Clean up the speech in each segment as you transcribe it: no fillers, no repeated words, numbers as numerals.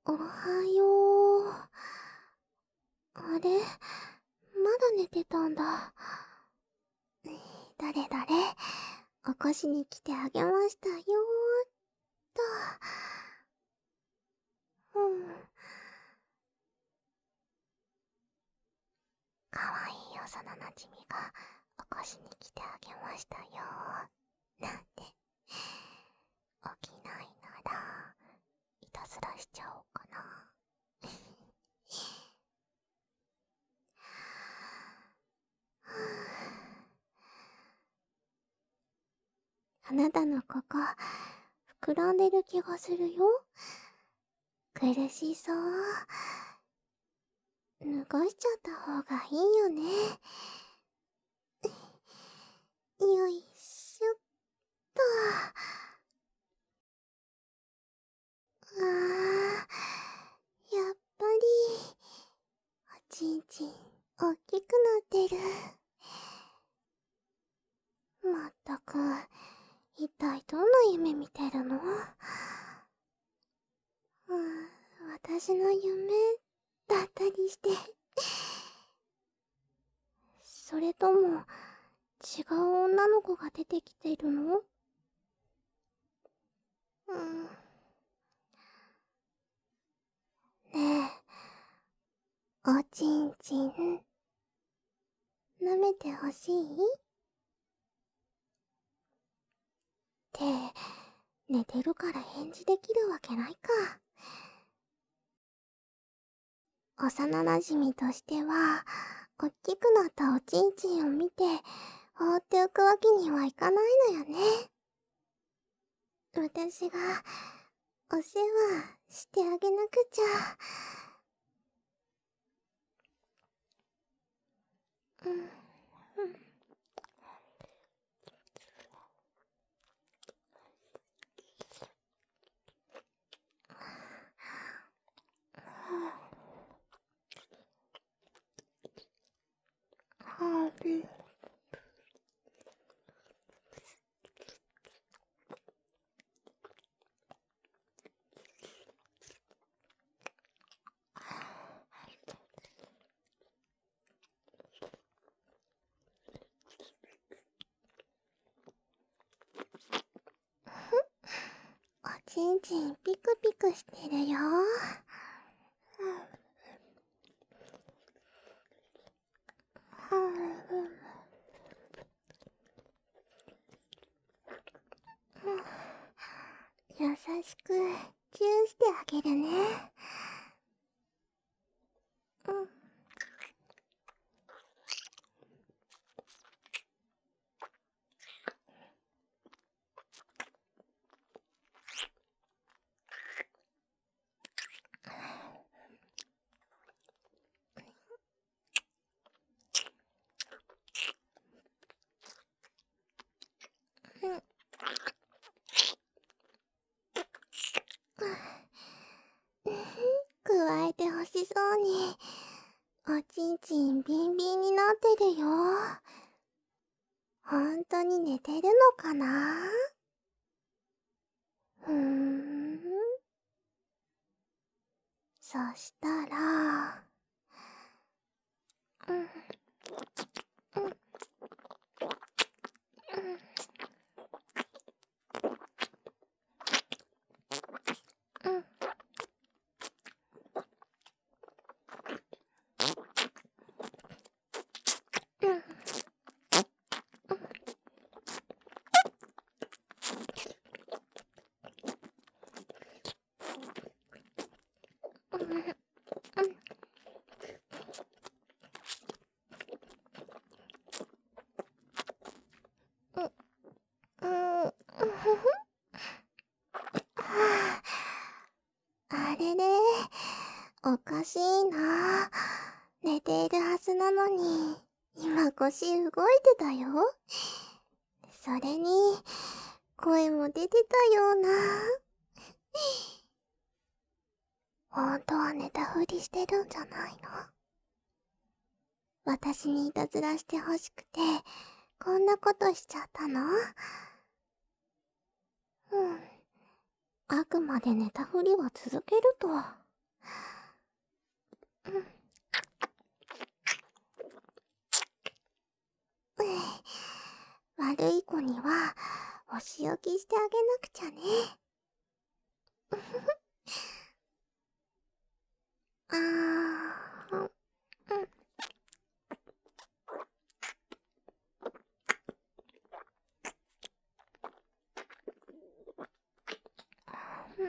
おはよう。あれ、まだ寝てたんだ。誰起こしに来てあげましたよーっと。うん。かわいい幼なじみが起こしに来てあげましたよーなんて。起きないなら、いたずらしちゃおうかな。あなたのここ、膨らんでる気がするよ。苦しそう。脱がしちゃった方がいいよね。よいしょっと。やっぱり、おちんちん、おっきくなってる。まったく、一体どんな夢見てるの？私の夢だったりして。それとも、違う女の子が出てきてるの？ねえ、おちんちん、舐めてほしい？って、寝てるから返事できるわけないか。幼馴染としては、おっきくなったおちんちんを見て、放っておくわけにはいかないのよね。私が、お世話してあげなくちゃ。うん、うん。おちんちんピクピクしてるよ。優しくチューしてあげるね。うん。くわえてほしそうに、おちんちんビンビンになってるよ。ほんとに寝てるのかな？そしたら、うん、うん、うん、うん、うん。あれれ、おかしいな。寝ているはずなのに、今腰動いてたよ。それに、声も出てたような。本当は寝たふりしてるんじゃないの？私にいたずらしてほしくて、こんなことしちゃったの？うん。あくまで寝たふりは続けると。 悪い子にはお仕置きしてあげなくちゃね。あー、うん。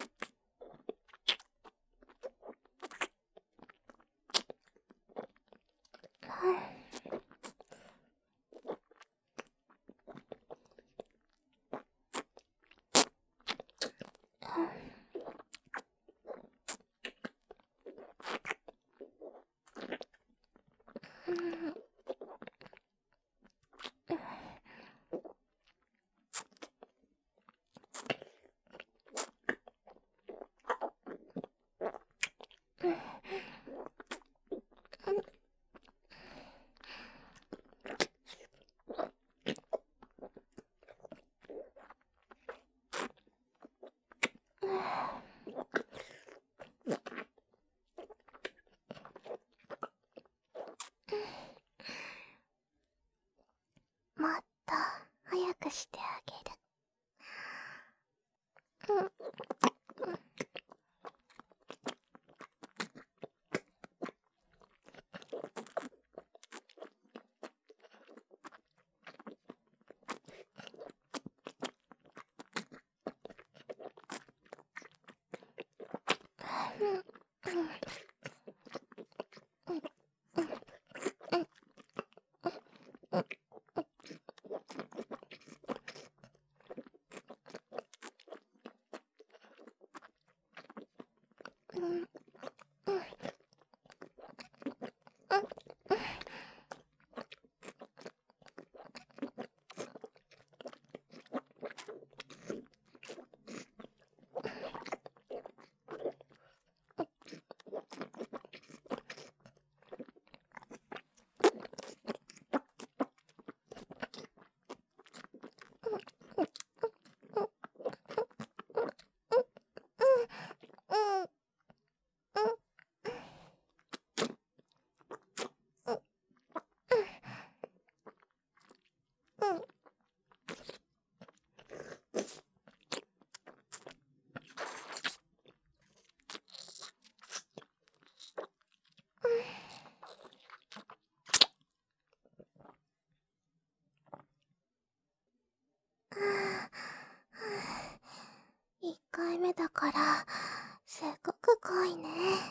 もっと早くしてあげる。1回目だから、すっごく濃いね。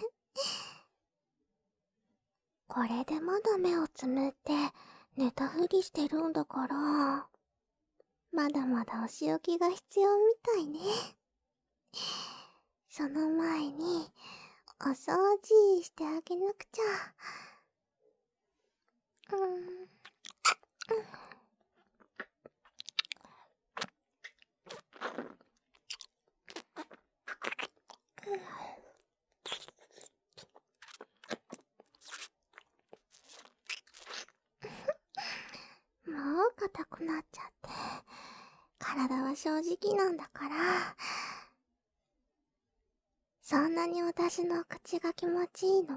これでまだ目をつむって寝たふりしてるんだから、まだまだお仕置きが必要みたいね。その前に、お掃除してあげなくちゃ。もう硬くなっちゃって。体は正直なんだから。そんなに私の口が気持ちいいの？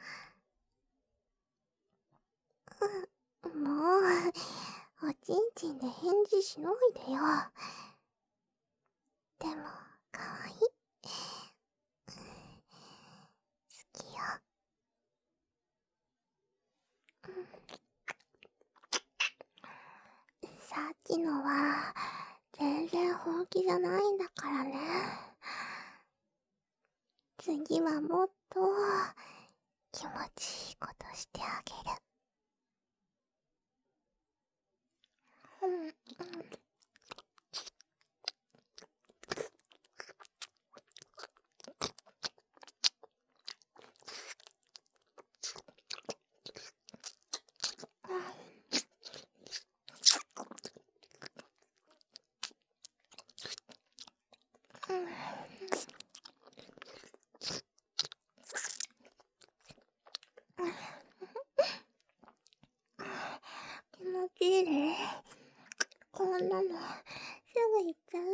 もう、おちんちんで返事しないでよ。でも、かわいい。好きよ。さっきのは、全然本気じゃないんだからね。次はもっと、気持ちいいことしてあげる。気持ちいいね。こんなの、すぐ行っちゃう？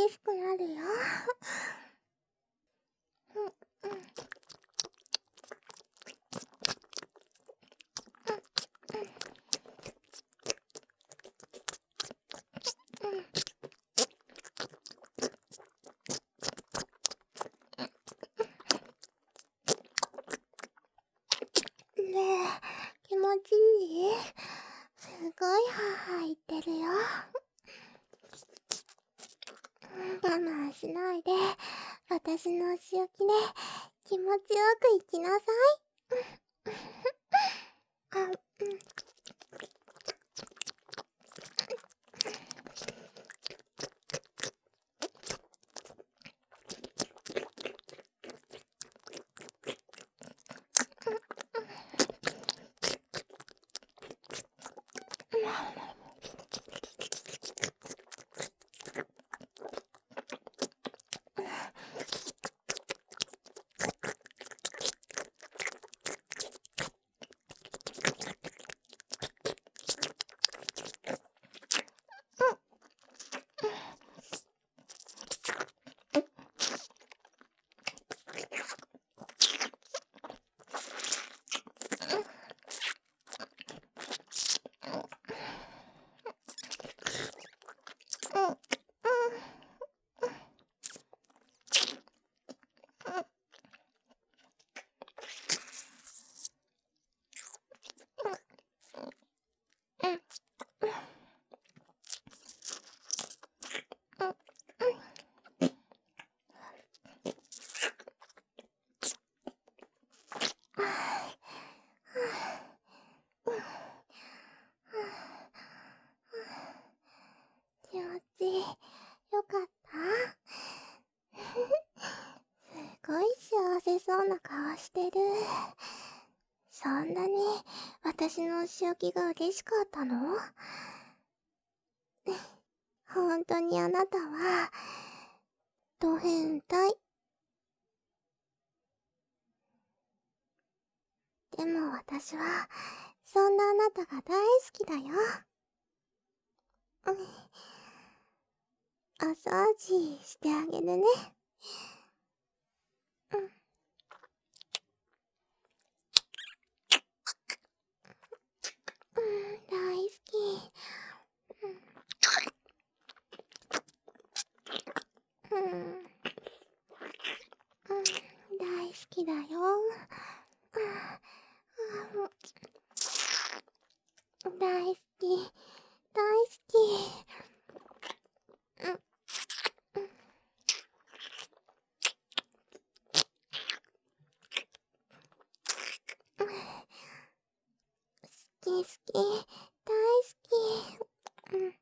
しくなるよ。ねえ、気持ちいい？すごいハーハー言ってるよ。我慢しないで、私のお仕置きで気持ちよく行きなさい。気持ちよかった？すごい幸せそうな顔してる。そんなに私のお仕置きが嬉しかったの？本当にあなたはド変態。でも私はそんなあなたが大好きだよ。お掃除してあげるね。大好き。大好きだよ。大好き、大好き。好き好き、大好き。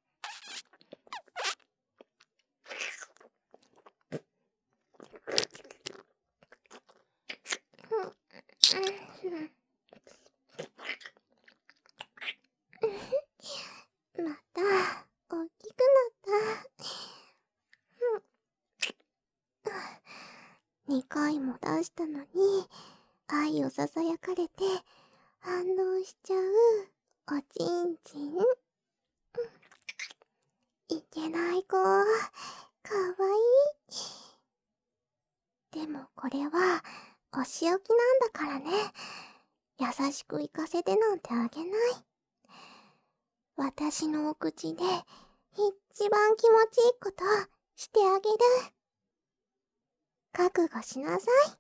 また大きくなった。2回も出したのに愛をささやかれて反応しちゃうおちんちん。いけない子、かわいい。でもこれはお仕置きなんだからね。優しく行かせてなんてあげない。私のお口で一番気持ちいいことしてあげる。覚悟しなさい。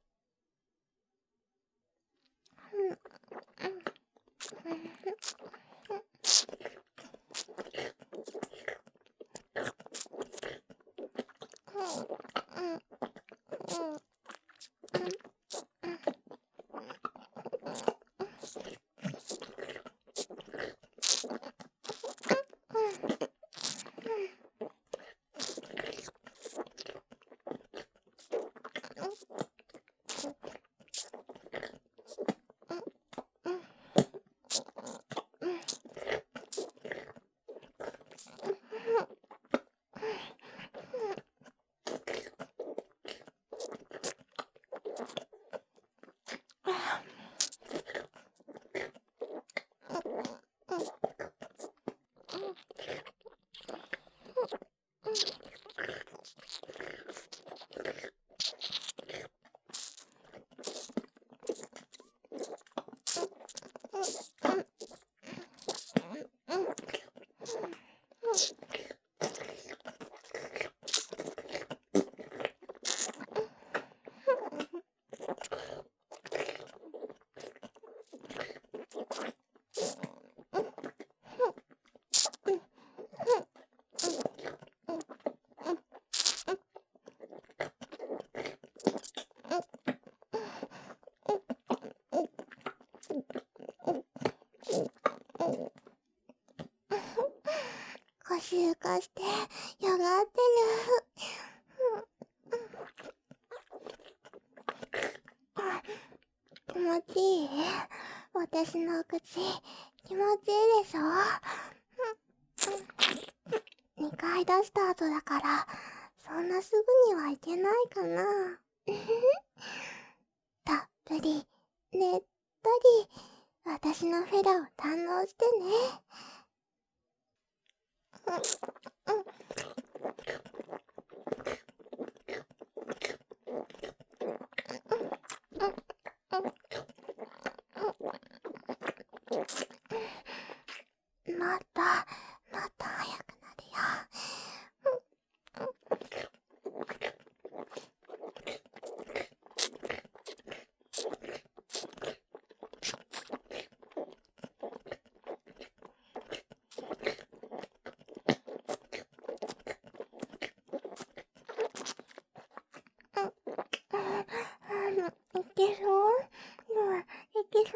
臭化して、よがってる。気持ちいい？私の口、気持ちいいでしょ？2回出した後だから、そんなすぐにはいけないかな。たっぷり、ねっとり、私のフェラを堪能してね。もっと、もっと早くなるよ。いけそう？いけそう？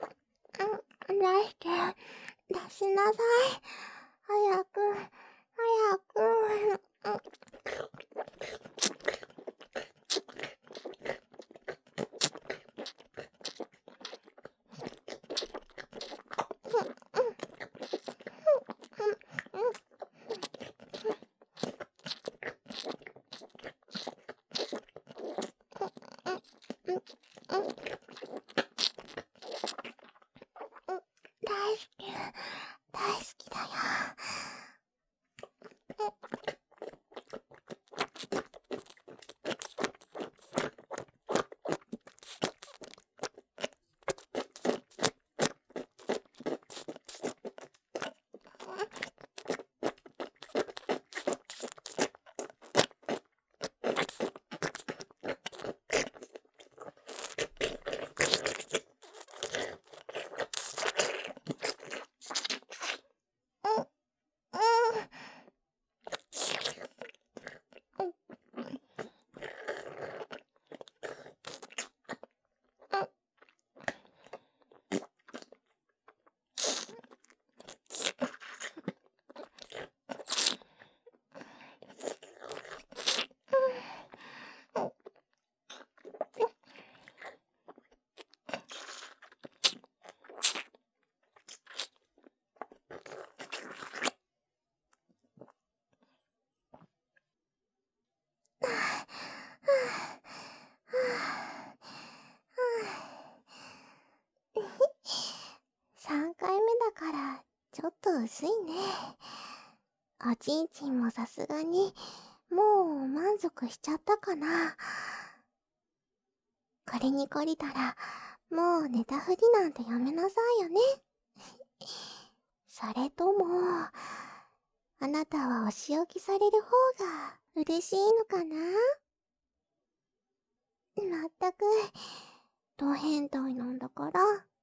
出して、出しなさい。早く、早く。大好き、大好きだよ。3回目だから、ちょっと薄いね。おちんちんもさすがに、もう満足しちゃったかな。これに懲りたら、もう寝たふりなんてやめなさいよね。それとも、あなたはお仕置きされる方が嬉しいのかな？まったく、ド変態なんだから。